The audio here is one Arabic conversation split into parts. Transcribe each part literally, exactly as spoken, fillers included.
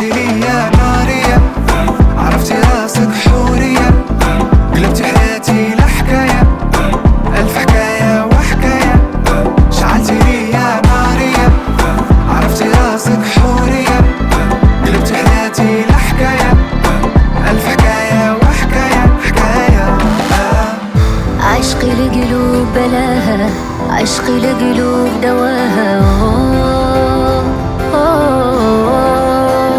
شعلتي لي يا نارية، عرفتي راسك حورية، قلبتي حياتي لحكاية، ألف حكاية وحكاية. شعلتي لي يا نارية، عرفتي راسك حورية، قلبتي حياتي لحكاية، ألف حكاية وحكاية حكاية. آه. عشقي لقلوب بلاها، عشقي لقلوب دواها. أوه أوه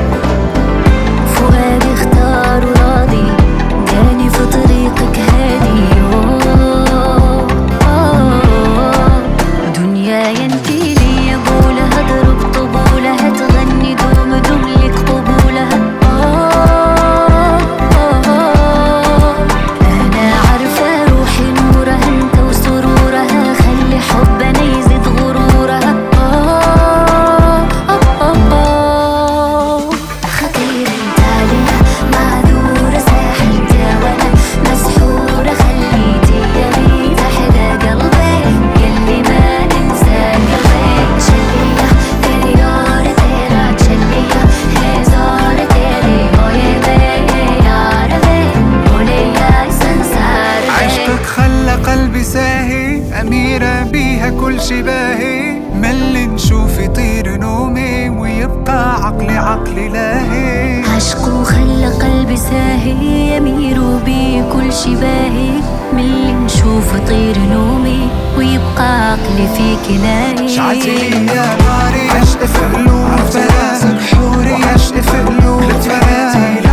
فؤادي اختار وراضي، جاني في طريقك هادي. أوه أوه دنياي انتي لي يقولها، اضرب طبولها، تغني دوم دوم لك قبولها. أوه أوه أنا عارفة روحي نورها انت وسرورها، خلي حبنا يزيد غرورها. أوه أوه أوه خطير انت عليا، معذورة ساحلتي وانا مسحورة، خليتي يا ريت احلى قلبي، يلي ما ننسى قلبي. شلية تيري اور تيرا شلية، هزار تيري هوي بي يار بي، وليا سنسار بي. عشقك خلى قلبي ساهي، أميرة بيها كل شي باهي، ملي نشوف يطير نومي ويبقى عقلي عقلي لاهي. عشقه خلى قلبي ساهي، يمير بي كل شي باهي، من اللي نشوف طير نومي ويبقى عقلي فيك لاهي. شعلتي لي يا ناري، عشق في قلوب، عرفتي راسك حوري، عشق في قلوب، قلبتي حياتي